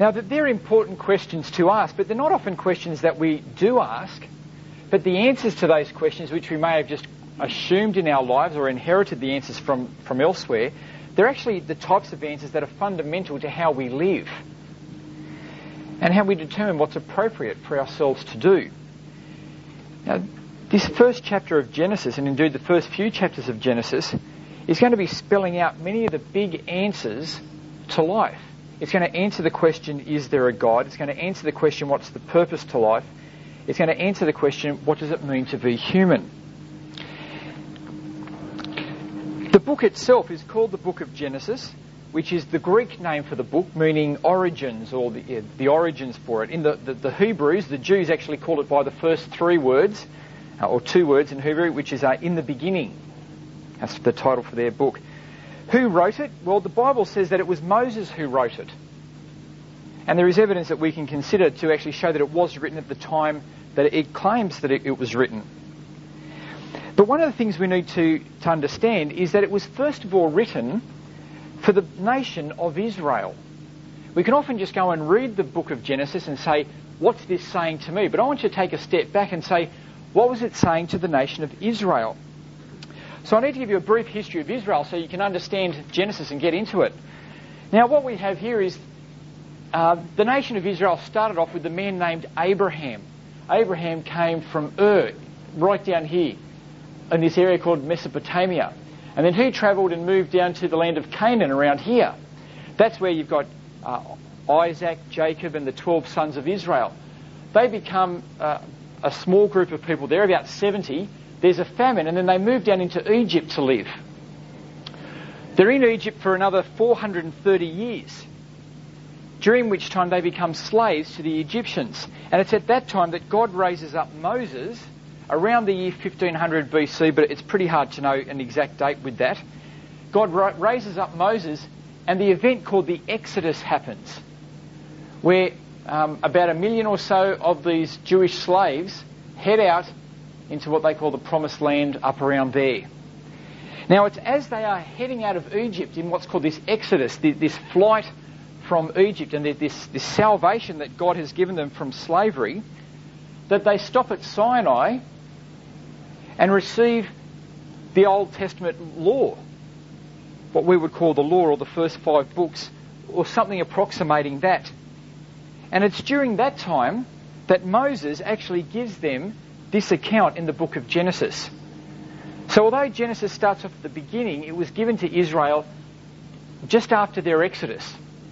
Now, they're important questions to ask, but they're not often questions that we do ask. But the answers to those questions, which we may have just assumed in our lives or inherited the answers from elsewhere, they're actually the types of answers that are fundamental to how we live and how we determine what's appropriate for ourselves to do. Now, this first chapter of Genesis, and indeed the first few chapters of Genesis, is going to be spelling out many of the big answers to life. It's going to answer the question, is there a God? It's going to answer the question, what's the purpose to life? It's going to answer the question, what does it mean to be human? The book itself is called the Book of Genesis, which is the Greek name for the book, meaning origins, or the origins for it. In the Hebrews, the Jews actually call it by the first three words, or two words in Hebrew, which is in the beginning. That's the title for their book. Who wrote it? Well, the Bible says that it was Moses who wrote it. And there is evidence that we can consider to actually show that it was written at the time that it claims that it was written. But one of the things we need to understand is that it was first of all written for the nation of Israel. We can often just go and read the book of Genesis and say, what's this saying to me? But I want you to take a step back and say, what was it saying to the nation of Israel? So I need to give you a brief history of Israel so you can understand Genesis and get into it. Now what we have here is the nation of Israel started off with a man named Abraham. Abraham came from Ur, right down here, in this area called Mesopotamia. And then he travelled and moved down to the land of Canaan around here. That's where you've got Isaac, Jacob and the 12 sons of Israel. They become a small group of people. They're about 70. There's a famine, and then they move down into Egypt to live. They're in Egypt for another 430 years, during which time they become slaves to the Egyptians. And it's at that time that God raises up Moses, around the year 1500 BC, but it's pretty hard to know an exact date with that. God raises up Moses, and the event called the Exodus happens, where about 1 million or so of these Jewish slaves head out into what they call the Promised Land up around there. Now it's as they are heading out of Egypt in what's called this Exodus, this flight from Egypt and this salvation that God has given them from slavery, that they stop at Sinai and receive the Old Testament law, what we would call the law, or the first 5 books, or something approximating that. And it's during that time that Moses actually gives them this account in the book of Genesis. So although Genesis starts off at the beginning, it was given to Israel just after their exodus.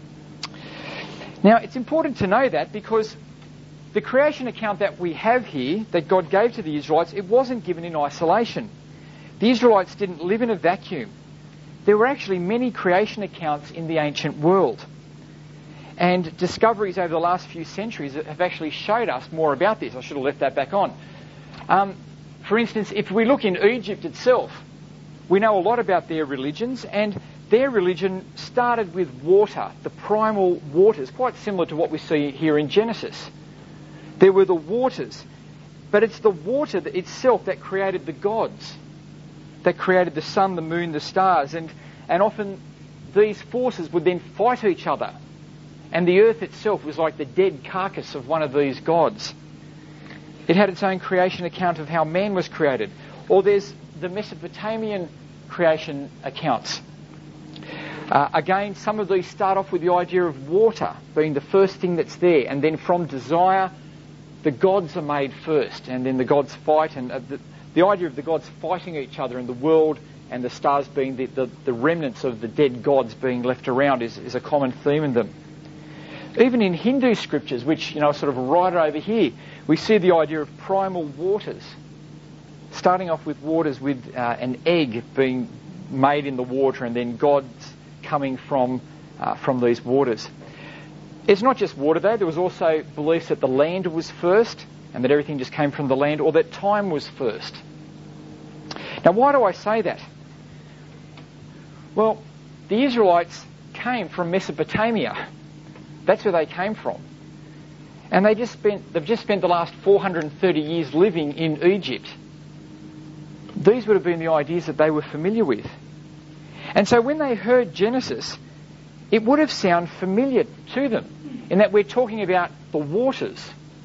Now it's important to know that because the creation account that we have here, that God gave to the Israelites, it wasn't given in isolation. The Israelites didn't live in a vacuum. There were actually many creation accounts in the ancient world. And discoveries over the last few centuries have actually showed us more about this. I should have left that back on. For instance, if we look in Egypt itself, we know a lot about their religions, and their religion started with water, the primal waters, quite similar to what we see here in Genesis. There were the waters, but it's the water itself that created the gods, that created the sun, the moon, the stars, and often these forces would then fight each other, and the earth itself was like the dead carcass of one of these gods. It had its own creation account of how man was created. Or there's the Mesopotamian creation accounts. Again, some of these start off with the idea of water being the first thing that's there, and then from desire, the gods are made first, and then the gods fight, and the idea of the gods fighting each other in the world, and the stars being the remnants of the dead gods being left around is a common theme in them. Even in Hindu scriptures, which, sort of right over here, we see the idea of primal waters, starting off with waters with an egg being made in the water, and then gods coming from these waters. It's not just water though. There was also beliefs that the land was first, and that everything just came from the land, or that time was first. Now why do I say that? Well, the Israelites came from Mesopotamia. That's where they came from. And they've just spent the last 430 years living in Egypt. These would have been the ideas that they were familiar with. And so when they heard Genesis, it would have sounded familiar to them. in that we're talking about the waters,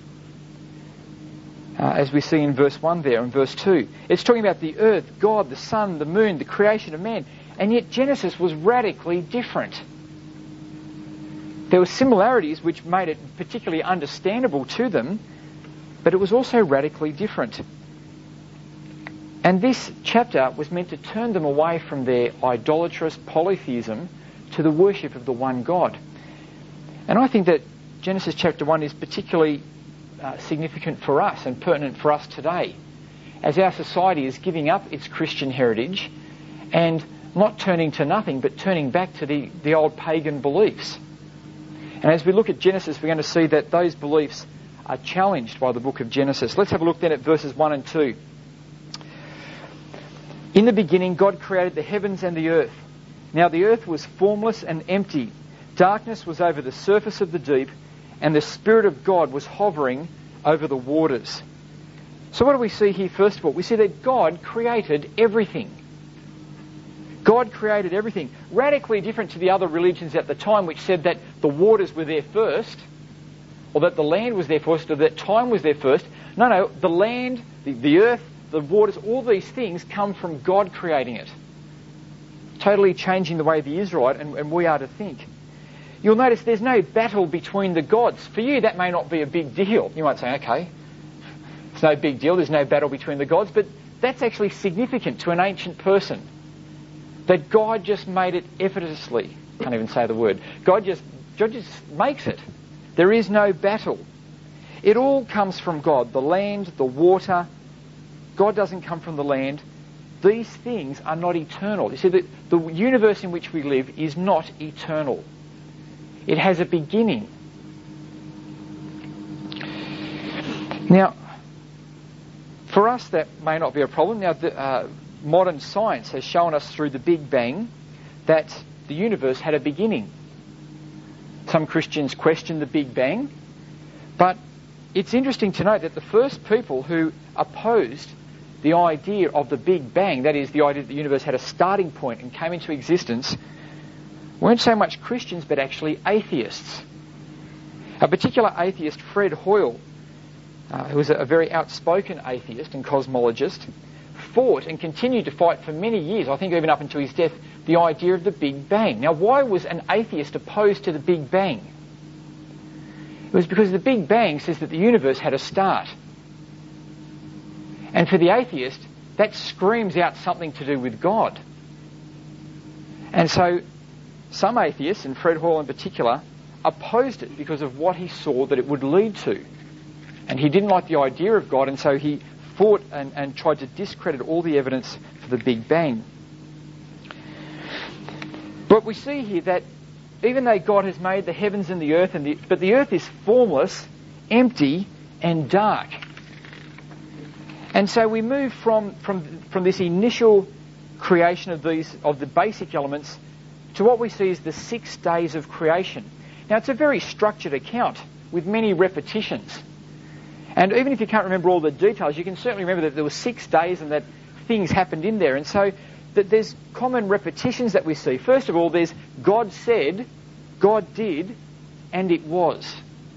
as we see in verse 1 there and verse 2. It's talking about the earth, God, the sun, the moon, the creation of man. And yet Genesis was radically different. There were similarities which made it particularly understandable to them, but it was also radically different. And this chapter was meant to turn them away from their idolatrous polytheism to the worship of the one God. And I think that Genesis chapter 1 is particularly significant for us and pertinent for us today, as our society is giving up its Christian heritage and not turning to nothing, but turning back to the old pagan beliefs. And as we look at Genesis, we're going to see that those beliefs are challenged by the book of Genesis. Let's have a look then at verses 1 and 2. In the beginning, God created the heavens and the earth. Now the earth was formless and empty. Darkness was over the surface of the deep, and the Spirit of God was hovering over the waters. So what do we see here first of all? We see that God created everything. God created everything. Radically different to the other religions at the time, which said that the waters were there first, or that the land was there first, or that time was there first. No, the land, the earth, the waters, all these things come from God creating it. Totally changing the way the Israelite and we are to think. You'll notice there's no battle between the gods. For you, that may not be a big deal. You might say, okay, it's no big deal, there's no battle between the gods, but that's actually significant to an ancient person. That God just made it effortlessly. Can't even say the word. God just makes it. There is no battle. It all comes from God. The land, the water. God doesn't come from the land. These things are not eternal. You see, the universe in which we live is not eternal. It has a beginning. Now, for us that may not be a problem. Now, modern science has shown us through the Big Bang that the universe had a beginning. Some Christians question the Big Bang, but it's interesting to note that the first people who opposed the idea of the Big Bang, that is, the idea that the universe had a starting point and came into existence, weren't so much Christians but actually atheists. A particular atheist, Fred Hoyle, who was a very outspoken atheist and cosmologist, fought and continued to fight for many years, I think even up until his death, the idea of the Big Bang. Now, why was an atheist opposed to the Big Bang? It was because the Big Bang says that the universe had a start. And for the atheist, that screams out something to do with God. And so some atheists, and Fred Hoyle in particular, opposed it because of what he saw that it would lead to. And he didn't like the idea of God, and so he fought and tried to discredit all the evidence for the Big Bang. But we see here that even though God has made the heavens and the earth, but the earth is formless, empty, and dark. And so we move from this initial creation of the basic elements to what we see as the 6 days of creation. Now, it's a very structured account with many repetitions. And even if you can't remember all the details, you can certainly remember that there were 6 days and that things happened in there. And so that there's common repetitions that we see. First of all, there's God said, God did, and it was.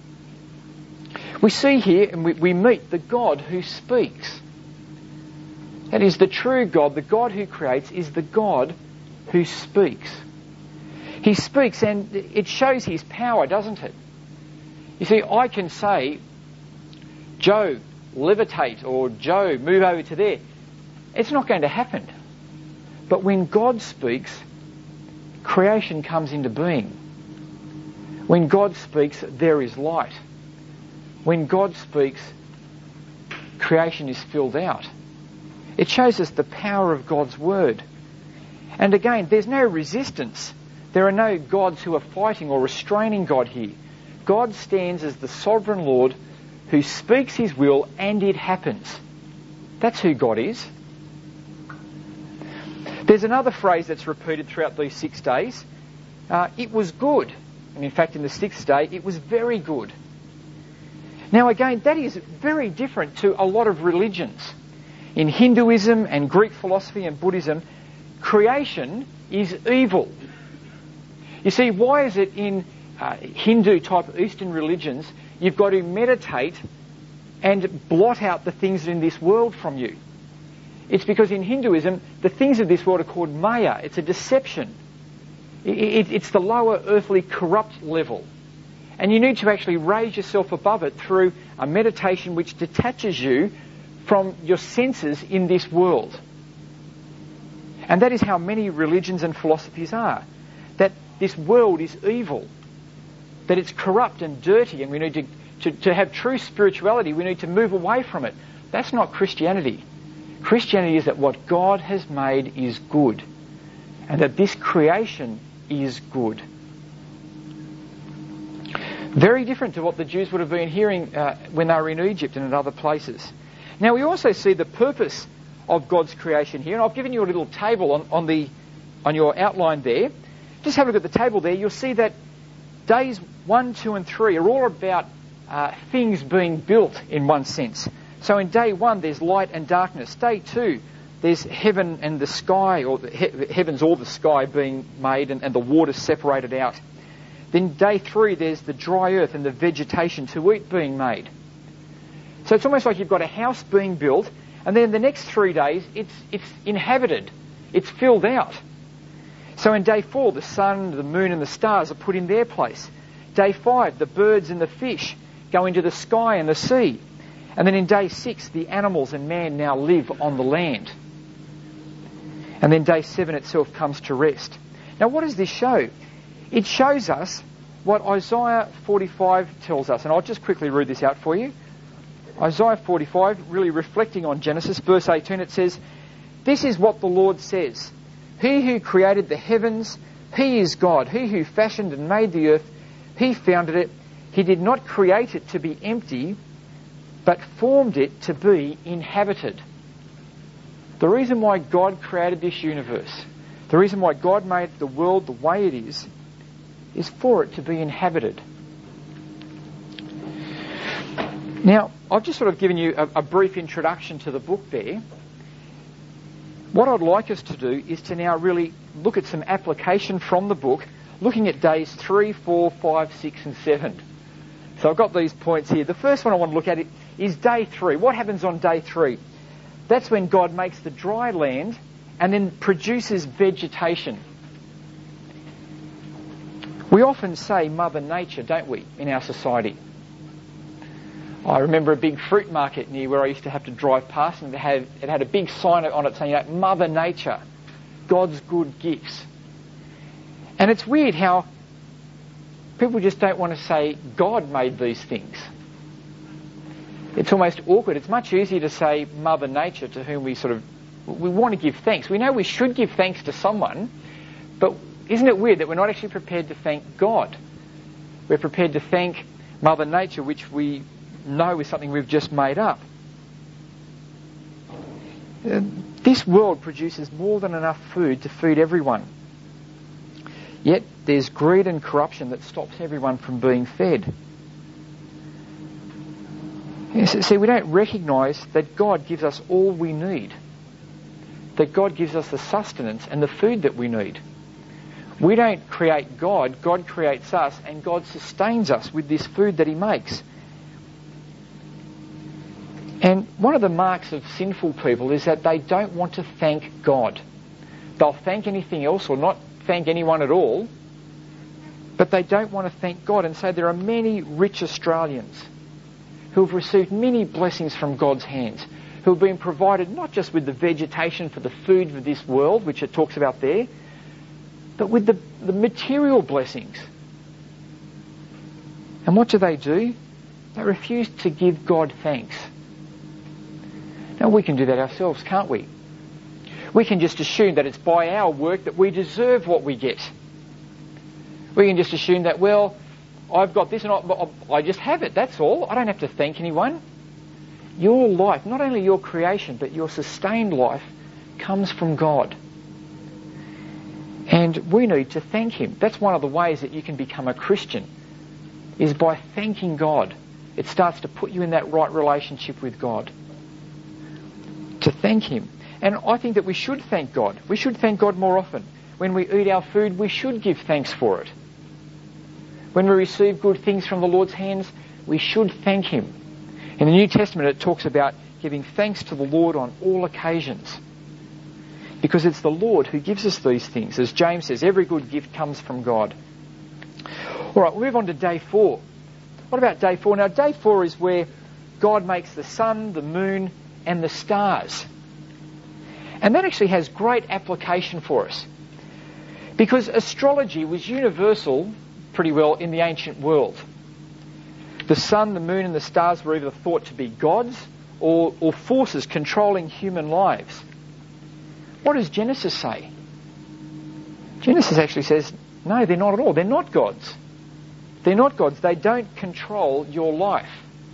We see here, and we meet the God who speaks. That is, the true God, the God who creates, is the God who speaks. He speaks, and it shows his power, doesn't it? You see, I can say, Joe, levitate, or Joe, move over to there. It's not going to happen. But when God speaks, creation comes into being. When God speaks, there is light. When God speaks, creation is filled out. It shows us the power of God's word. And again, there's no resistance. There are no gods who are fighting or restraining God here. God stands as the sovereign Lord who speaks his will, and it happens. That's who God is. There's another phrase that's repeated throughout these 6 days. It was good. And in fact, in the 6th day, it was very good. Now again, that is very different to a lot of religions. In Hinduism and Greek philosophy and Buddhism, creation is evil. You see, why is it in Hindu type Eastern religions, you've got to meditate and blot out the things in this world from you. It's because in Hinduism, the things of this world are called maya. It's a deception. It's the lower earthly corrupt level. And you need to actually raise yourself above it through a meditation which detaches you from your senses in this world. And that is how many religions and philosophies are. That this world is evil. That it's corrupt and dirty, and we need to have true spirituality, we need to move away from it. That's not Christianity. Christianity is that what God has made is good, and that this creation is good. Very different to what the Jews would have been hearing when they were in Egypt and in other places. Now we also see the purpose of God's creation here, and I've given you a little table on your outline there. Just have a look at the table there. You'll see that days 1, 2 and 3 are all about things being built in one sense. So in day 1 there's light and darkness. Day 2 there's heaven and the sky, or heavens or the sky being made and the water separated out. Then day 3 there's the dry earth and the vegetation to eat being made. So it's almost like you've got a house being built, and then the next 3 days it's inhabited, it's filled out. So in day 4 the sun, the moon and the stars are put in their place. Day 5 the birds and the fish go into the sky and the sea. And then in day 6, the animals and man now live on the land. And then day 7 itself comes to rest. Now what does this show? It shows us what Isaiah 45 tells us. And I'll just quickly read this out for you. Isaiah 45, really reflecting on Genesis, verse 18, it says, "This is what the Lord says. He who created the heavens, He is God. He who fashioned and made the earth, He founded it. He did not create it to be empty, but formed it to be inhabited." The reason why God created this universe, the reason why God made the world the way it is for it to be inhabited. Now, I've just sort of given you a brief introduction to the book there. What I'd like us to do is to now really look at some application from the book, looking at days 3, 4, 5, 6 and 7. So I've got these points here. The first one I want to look at is day 3. What happens on day 3? That's when God makes the dry land and then produces vegetation. We often say Mother Nature, don't we, in our society? I remember a big fruit market near where I used to have to drive past, and it had a big sign on it saying, Mother Nature, God's good gifts. And it's weird how people just don't want to say God made these things. It's almost awkward. It's much easier to say Mother Nature, to whom we want to give thanks. We know we should give thanks to someone, but isn't it weird that we're not actually prepared to thank God? We're prepared to thank Mother Nature, which we know is something we've just made up. This world produces more than enough food to feed everyone. Yet there's greed and corruption that stops everyone from being fed. See, we don't recognise that God gives us all we need. That God gives us the sustenance and the food that we need. We don't create God, God creates us, and God sustains us with this food that He makes. And one of the marks of sinful people is that they don't want to thank God. They'll thank anything else or not thank anyone at all, but they don't want to thank God. And so there are many rich Australians who have received many blessings from God's hands, who have been provided not just with the vegetation for the food of this world, which it talks about there, but with the material blessings. And what do? They refuse to give God thanks. Now we can do that ourselves, can't we? We can just assume that it's by our work that we deserve what we get. We can just assume that, well, I've got this and I just have it, that's all. I don't have to thank anyone. Your life, not only your creation, but your sustained life, comes from God. And we need to thank Him. That's one of the ways that you can become a Christian, is by thanking God. It starts to put you in that right relationship with God. To thank Him. And I think that we should thank God. We should thank God more often. When we eat our food, we should give thanks for it. When we receive good things from the Lord's hands, we should thank Him. In the New Testament it talks about giving thanks to the Lord on all occasions. Because it's the Lord who gives us these things. As James says, every good gift comes from God. Alright, we'll move on to day 4. What about day 4? Now day 4 is where God makes the sun, the moon and the stars. And that actually has great application for us. Because astrology was universal pretty well in the ancient world. The sun, the moon and the stars were either thought to be gods or forces controlling human lives. What does Genesis say? Genesis actually says, no, they're not at all. They're not gods. They're not gods. They don't control your life.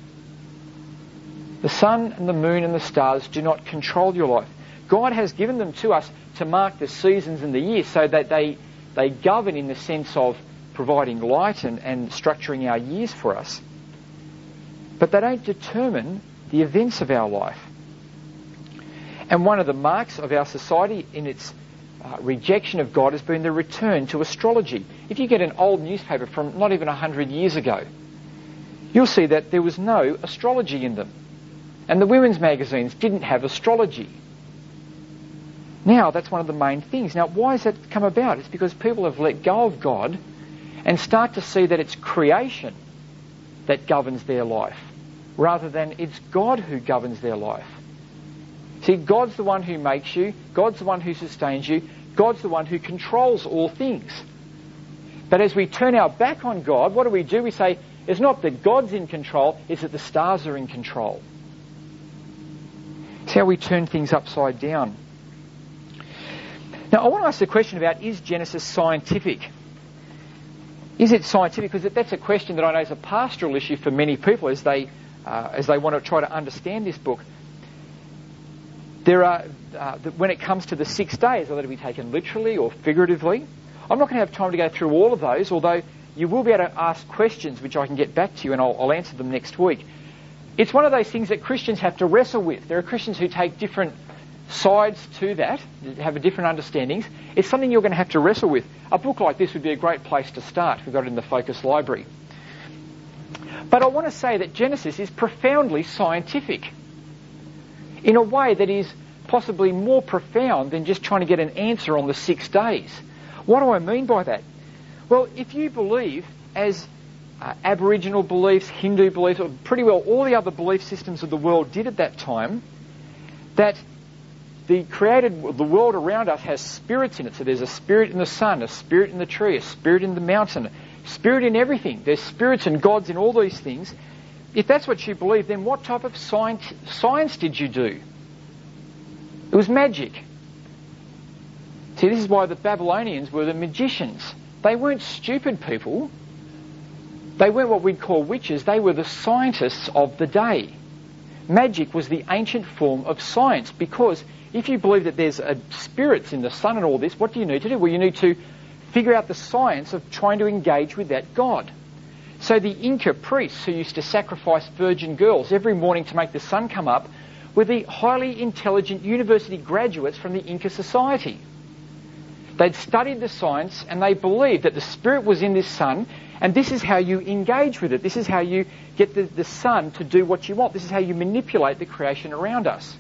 The sun and the moon and the stars do not control your life. God has given them to us to mark the seasons and the years so that they govern in the sense of providing light and structuring our years for us. But they don't determine the events of our life. And one of the marks of our society in its rejection of God has been the return to astrology. If you get an old newspaper from not even 100 years ago, you'll see that there was no astrology in them. And the women's magazines didn't have astrology. Now that's one of the main things. Now why has that come about? It's because people have let go of God and start to see that it's creation that governs their life, rather than it's God who governs their life. See, God's the one who makes you, God's the one who sustains you, God's the one who controls all things. But as we turn our back on God, what do? We say, it's not that God's in control, it's that the stars are in control. It's how we turn things upside down. Now, I want to ask the question about, is Genesis scientific? Is it scientific? Because that's a question that I know is a pastoral issue for many people as they want to try to understand this book. There are, when it comes to the 6 days, are they to be taken literally or figuratively? I'm not going to have time to go through all of those, although you will be able to ask questions which I can get back to you and I'll answer them next week. It's one of those things that Christians have to wrestle with. There are Christians who take different sides to that, have a different understandings. It's something you're going to have to wrestle with. A book like this would be a great place to start. We've got it in the Focus Library. But I want to say that Genesis is profoundly scientific in a way that is possibly more profound than just trying to get an answer on the 6 days. What do I mean by that? Well, if you believe, as Aboriginal beliefs, Hindu beliefs, or pretty well all the other belief systems of the world did at that time, that the world around us has spirits in it. So there's a spirit in the sun, a spirit in the tree, a spirit in the mountain, a spirit in everything. There's spirits and gods in all these things. If that's what you believe, then what type of science did you do? It was magic. See, this is why the Babylonians were the magicians. They weren't stupid people. They weren't what we'd call witches. They were the scientists of the day. Magic was the ancient form of science, because if you believe that there's spirits in the sun and all this, what do you need to do? Well, you need to figure out the science of trying to engage with that God. So the Inca priests who used to sacrifice virgin girls every morning to make the sun come up were the highly intelligent university graduates from the Inca society. They'd studied the science and they believed that the spirit was in this sun, and this is how you engage with it. This is how you get the sun to do what you want. This is how you manipulate the creation around us.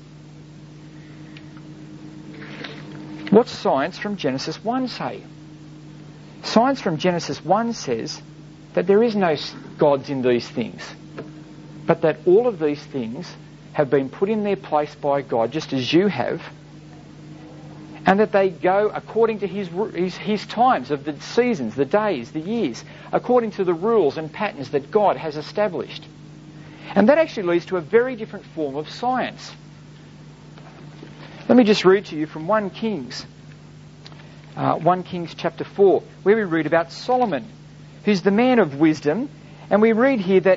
What's science from Genesis 1 say? Science from Genesis 1 says that there is no gods in these things, but that all of these things have been put in their place by God, just as you have, and that they go according to his times of the seasons, the days, the years, according to the rules and patterns that God has established. And that actually leads to a very different form of science. Let me just read to you from 1 Kings chapter 4, where we read about Solomon, who's the man of wisdom, and we read here that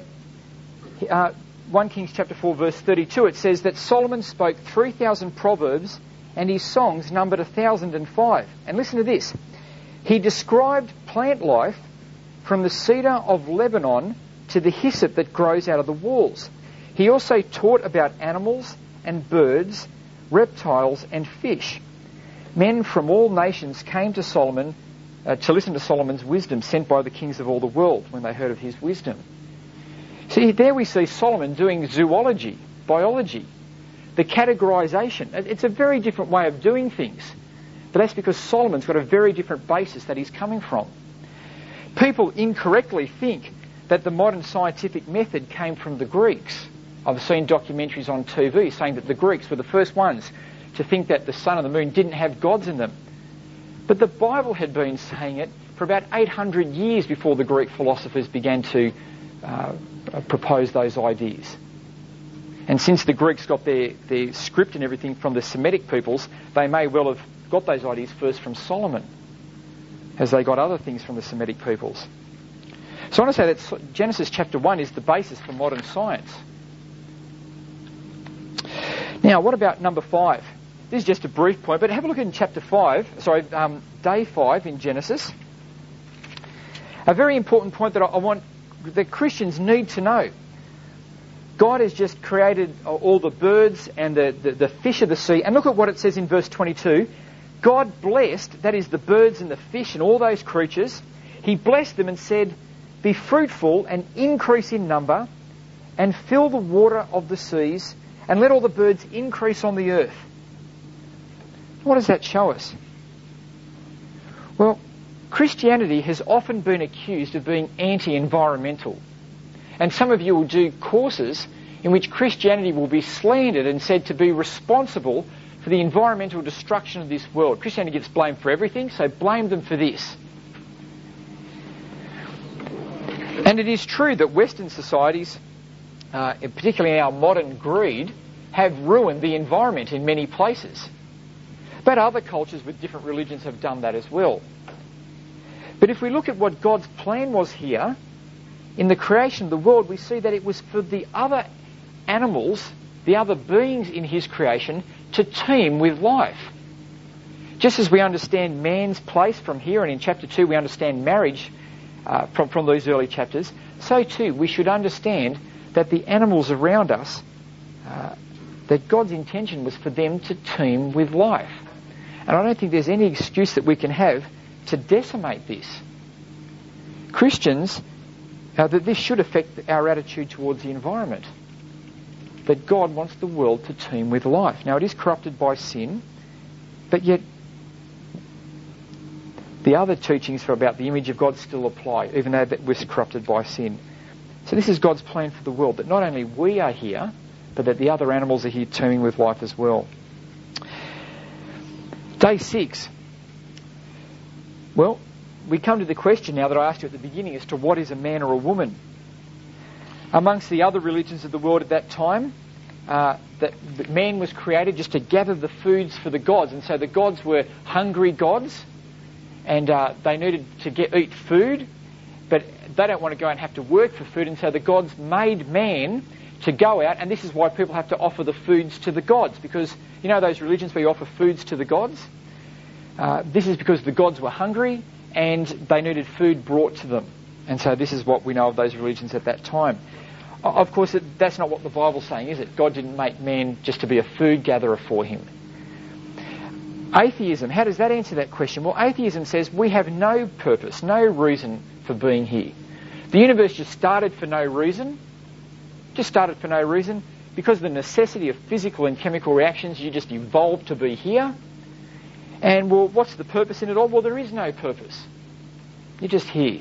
1 Kings chapter 4 verse 32, it says that Solomon spoke 3,000 proverbs and his songs numbered 1,005. And listen to this. He described plant life from the cedar of Lebanon to the hyssop that grows out of the walls. He also taught about animals and birds, reptiles and fish. Men from all nations came to Solomon to listen to Solomon's wisdom sent by the kings of all the world when they heard of his wisdom. See, there we see Solomon doing zoology, biology, the categorisation. It's a very different way of doing things. But that's because Solomon's got a very different basis that he's coming from. People incorrectly think that the modern scientific method came from the Greeks. I've seen documentaries on TV saying that the Greeks were the first ones to think that the sun and the moon didn't have gods in them. But the Bible had been saying it for about 800 years before the Greek philosophers began to propose those ideas. And since the Greeks got their script and everything from the Semitic peoples, they may well have got those ideas first from Solomon, as they got other things from the Semitic peoples. So I want to say that Genesis chapter 1 is the basis for modern science. Now, what about number 5? This is just a brief point, but have a look in day 5 in Genesis. A very important point that I want that Christians need to know. God has just created all the birds and the fish of the sea. And look at what it says in verse 22. God blessed, that is the birds and the fish and all those creatures. He blessed them and said, "Be fruitful and increase in number and fill the water of the seas and let all the birds increase on the earth." What does that show us? Well, Christianity has often been accused of being anti-environmental. And some of you will do courses in which Christianity will be slandered and said to be responsible for the environmental destruction of this world. Christianity gets blamed for everything, so blame them for this. And it is true that Western societies, particularly our modern greed, have ruined the environment in many places. But other cultures with different religions have done that as well. But if we look at what God's plan was here, in the creation of the world, we see that it was for the other animals, the other beings in his creation, to teem with life. Just as we understand man's place from here, and in chapter 2 we understand marriage from these early chapters, so too we should understand that the animals around us, that God's intention was for them to teem with life. And I don't think there's any excuse that we can have to decimate this. Christians, that this should affect our attitude towards the environment. That God wants the world to teem with life. Now, it is corrupted by sin, but yet the other teachings about the image of God still apply, even though that was corrupted by sin. So this is God's plan for the world, that not only we are here, but that the other animals are here teeming with life as well. Day 6. Well, we come to the question now that I asked you at the beginning as to what is a man or a woman. Amongst the other religions of the world at that time, that man was created just to gather the foods for the gods. And so the gods were hungry gods, and they needed to eat food, but they don't want to go and have to work for food. And so the gods made man to go out, and this is why people have to offer the foods to the gods, because you know those religions where you offer foods to the gods? This is because the gods were hungry and they needed food brought to them. And so this is what we know of those religions at that time. Of course, that's not what the Bible's saying, is it? God didn't make man just to be a food gatherer for him. Atheism, how does that answer that question? Well, atheism says we have no purpose, no reason for being here. The universe just started for no reason. Because of the necessity of physical and chemical reactions, you just evolved to be here. And, well, what's the purpose in it all? Well, there is no purpose. You're just here.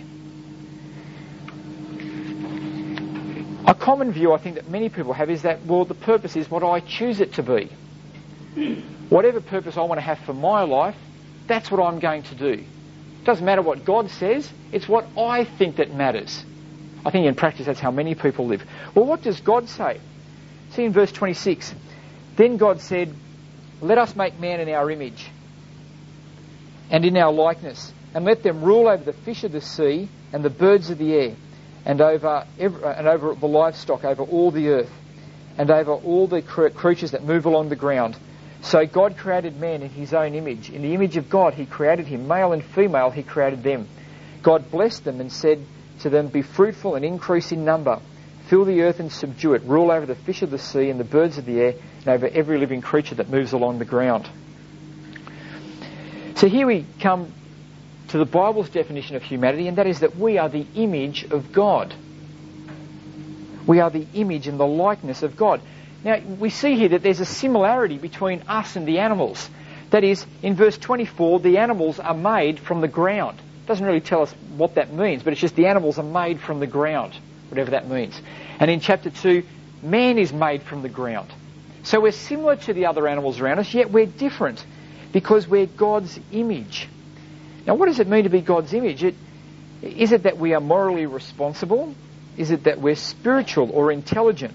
A common view I think that many people have is that, well, the purpose is what I choose it to be. Whatever purpose I want to have for my life, that's what I'm going to do. It doesn't matter what God says, it's what I think that matters. I think in practice that's how many people live. Well, what does God say? See in verse 26. Then God said, "Let us make man in our image and in our likeness, and let them rule over the fish of the sea and the birds of the air, and over the livestock, over all the earth, and over all the creatures that move along the ground." So God created man in his own image. In the image of God he created him. Male and female he created them. God blessed them and said to them, "Be fruitful and increase in number. Fill the earth and subdue it. Rule over the fish of the sea and the birds of the air, and over every living creature that moves along the ground." So here we come to the Bible's definition of humanity, and that is that we are the image of God. We are the image and the likeness of God. Now, we see here that there's a similarity between us and the animals. That is, in verse 24, the animals are made from the ground. It doesn't really tell us what that means, but it's just the animals are made from the ground, whatever that means. And in chapter 2, man is made from the ground. So we're similar to the other animals around us, yet we're different because we're God's image. Now, what does it mean to be God's image? Is it that we are morally responsible? Is it that we're spiritual or intelligent?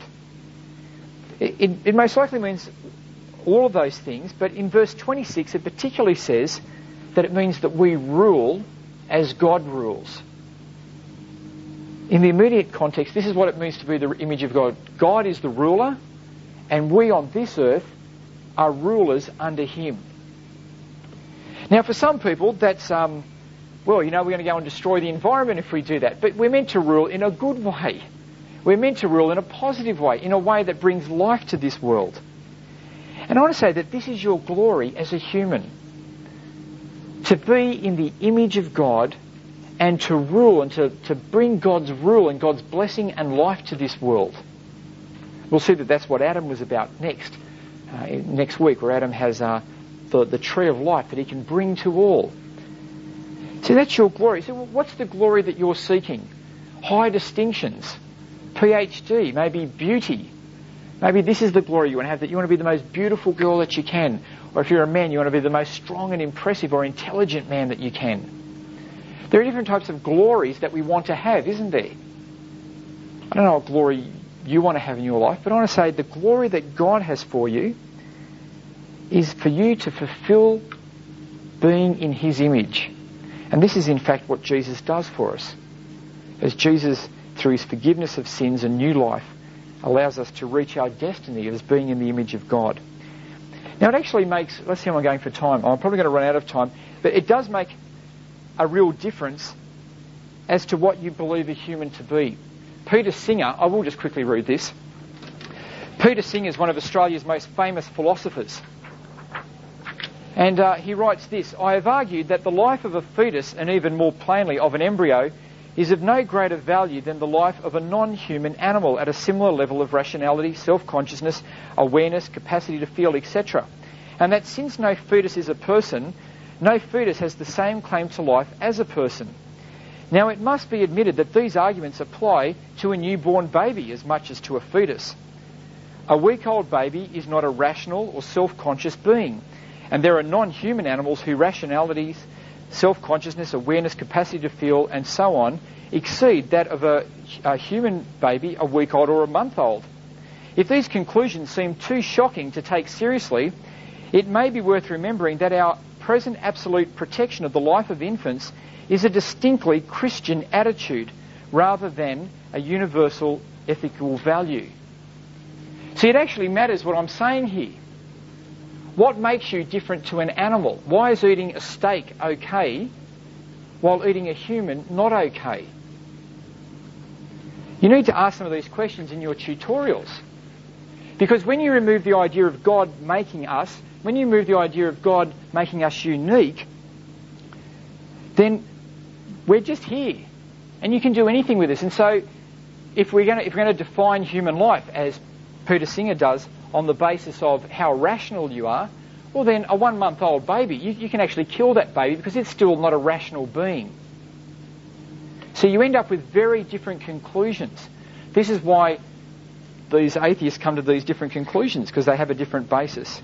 It most likely means all of those things, but in verse 26 it particularly says that it means that we rule as God rules. In the immediate context, this is what it means to be the image of God. God is the ruler, and we on this earth are rulers under Him. Now, for some people, that's, we're going to go and destroy the environment if we do that. But we're meant to rule in a good way. We're meant to rule in a positive way, in a way that brings life to this world. And I want to say that this is your glory as a human. To be in the image of God and to rule and to bring God's rule and God's blessing and life to this world. We'll see that that's what Adam was about next week, where Adam has the tree of life that he can bring to all. So that's your glory. So what's the glory that you're seeking? High distinctions, PhD, maybe beauty. Maybe this is the glory you want to have, that you want to be the most beautiful girl that you can. Or if you're a man, you want to be the most strong and impressive or intelligent man that you can. There are different types of glories that we want to have, isn't there? I don't know what glory you want to have in your life, but I want to say the glory that God has for you is for you to fulfill being in His image. And this is in fact what Jesus does for us. As Jesus, through His forgiveness of sins and new life, allows us to reach our destiny as being in the image of God. Now it actually makes, let's see how I'm going for time. I'm probably going to run out of time, but it does make a real difference as to what you believe a human to be. Peter Singer, I will just quickly read this. Peter Singer is one of Australia's most famous philosophers. And he writes this: I have argued that the life of a fetus, and even more plainly of an embryo, is of no greater value than the life of a non-human animal at a similar level of rationality, self-consciousness, awareness, capacity to feel, etc. And that since no fetus is a person, no fetus has the same claim to life as a person. Now it must be admitted that these arguments apply to a newborn baby as much as to a fetus. A week-old baby is not a rational or self-conscious being, and there are non-human animals whose rationalities, self-consciousness, awareness, capacity to feel, and so on, exceed that of a human baby, a week-old or a month-old. If these conclusions seem too shocking to take seriously, it may be worth remembering that our present absolute protection of the life of infants is a distinctly Christian attitude rather than a universal ethical value. See, it actually matters what I'm saying here. What makes you different to an animal? Why is eating a steak okay while eating a human not okay? You need to ask some of these questions in your tutorials. Because when you remove the idea of God making us, when you remove the idea of God making us unique, then we're just here. And you can do anything with us. And so if we're going to define human life, as Peter Singer does, on the basis of how rational you are, well then a 1-month-old baby, you can actually kill that baby because it's still not a rational being. So you end up with very different conclusions. This is why these atheists come to these different conclusions, because they have a different basis.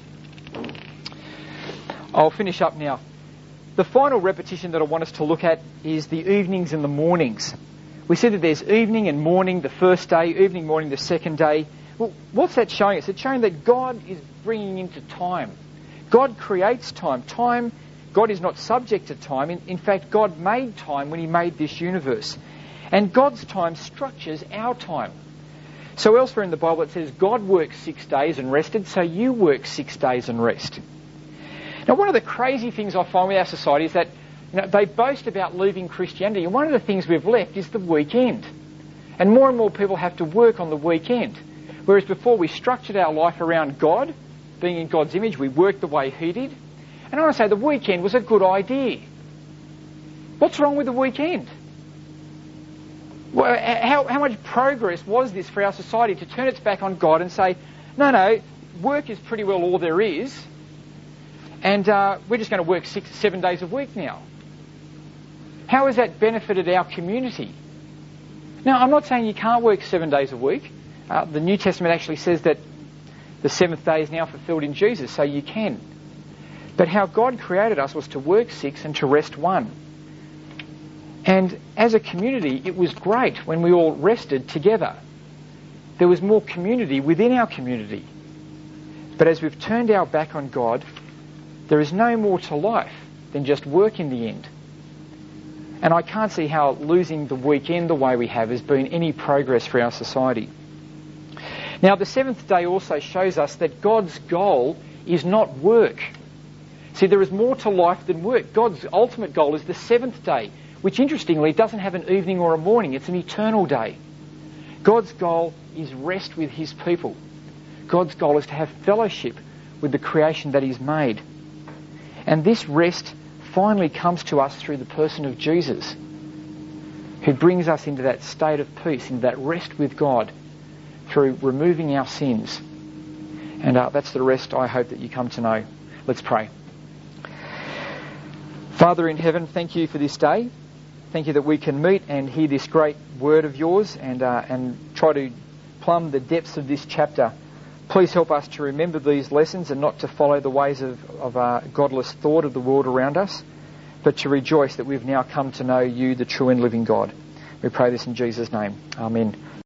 I'll finish up now. The final repetition that I want us to look at is the evenings and the mornings. We see that there's evening and morning the first day, evening, morning the second day. Well, what's that showing us? It's showing that God is bringing into time. God creates time. God is not subject to time. In fact, God made time when He made this universe. And God's time structures our time. So elsewhere in the Bible it says God worked 6 days and rested, so you work 6 days and rest. Now, one of the crazy things I find with our society is that they boast about leaving Christianity, and one of the things we've left is the weekend. And more people have to work on the weekend. Whereas before we structured our life around God, being in God's image, we worked the way He did. And I want to say the weekend was a good idea. What's wrong with the weekend? Well, how much progress was this for our society to turn its back on God and say, no, work is pretty well all there is, and we're just going to work 7 days a week now? How has that benefited our community? Now, I'm not saying you can't work 7 days a week. The New Testament actually says that the seventh day is now fulfilled in Jesus, so you can. But how God created us was to work 6 and to rest 1. And as a community, it was great when we all rested together. There was more community within our community. But as we've turned our back on God, there is no more to life than just work in the end. And I can't see how losing the weekend the way we have has been any progress for our society. Now, the seventh day also shows us that God's goal is not work. See, there is more to life than work. God's ultimate goal is the seventh day, which interestingly doesn't have an evening or a morning. It's an eternal day. God's goal is rest with his people. God's goal is to have fellowship with the creation that he's made. And this rest finally comes to us through the person of Jesus, who brings us into that state of peace, into that rest with God, through removing our sins. And that's the rest I hope that you come to know. Let's pray. Father in heaven, thank you for this day. Thank you that we can meet and hear this great word of yours and try to plumb the depths of this chapter. Please help us to remember these lessons and not to follow the ways of godless thought of the world around us, but to rejoice that we've now come to know you, the true and living God. We pray this in Jesus' name. Amen.